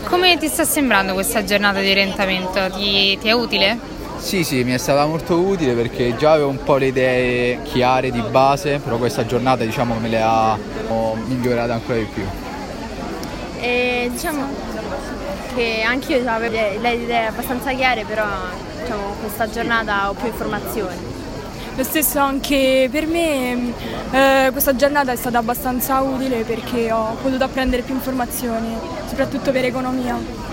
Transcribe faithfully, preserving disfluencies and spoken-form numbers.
come ti sta sembrando questa giornata di orientamento? Ti, ti è utile? Sì, sì, mi è stata molto utile perché già avevo un po' le idee chiare di base, però questa giornata diciamo me le ha oh, migliorate ancora di più. E diciamo che anche io avevo le idee abbastanza chiare, però diciamo, questa giornata ho più informazioni. Lo stesso anche per me, eh, questa giornata è stata abbastanza utile perché ho potuto apprendere più informazioni, soprattutto per economia.